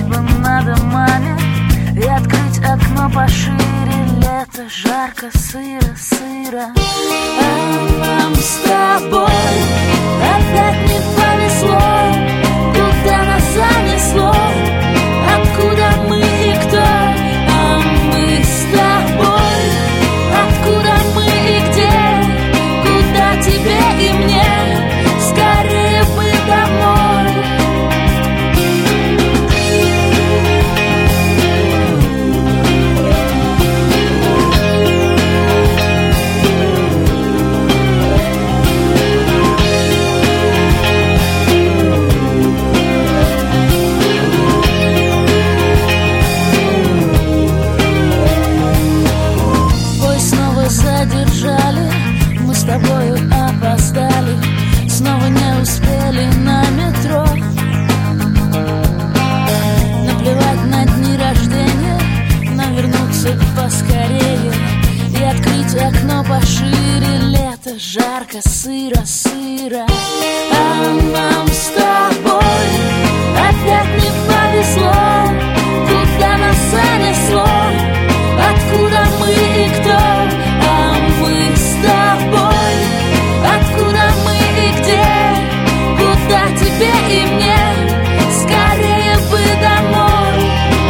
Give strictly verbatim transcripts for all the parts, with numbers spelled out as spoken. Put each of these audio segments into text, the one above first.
небо над домами и открыть окно пошире. Лето, жарко, сыро, сыро. А нам с тобой опять не повезло. Куда нас занесло? Откуда мы и кто? А мы с тобой. Откуда мы и где? Куда тебе и мне? Скорее бы домой. Задержали, мы с тобою опоздали, снова не успели на метро. Наплевать на дни рождения, но вернуться поскорее и открыть окно пошире. Лето, жарко, сыро, сыро. А нам с тобой опять не повезло. Куда нас занесло? Откуда мы и кто? Мы с тобой, откуда мы и где? Куда тебе и мне? Скорее бы домой.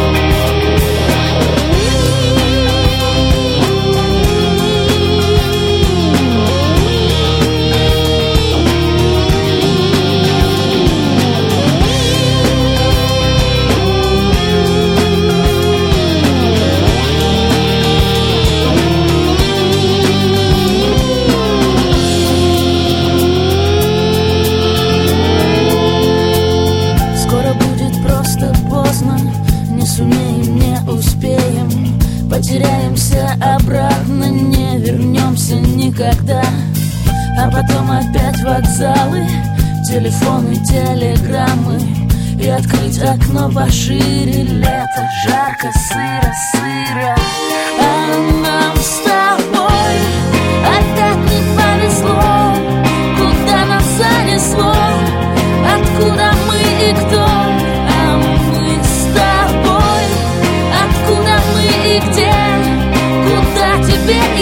Потеряемся обратно, не вернемся никогда. А потом опять вокзалы, телефоны, телеграммы и открыть окно пошире. Лето, жарко, сыро, сыро. А нам с тобой опять не повезло. Куда нас занесло? Откуда мы и кто? А мы с тобой. Откуда мы и где? Куда тебе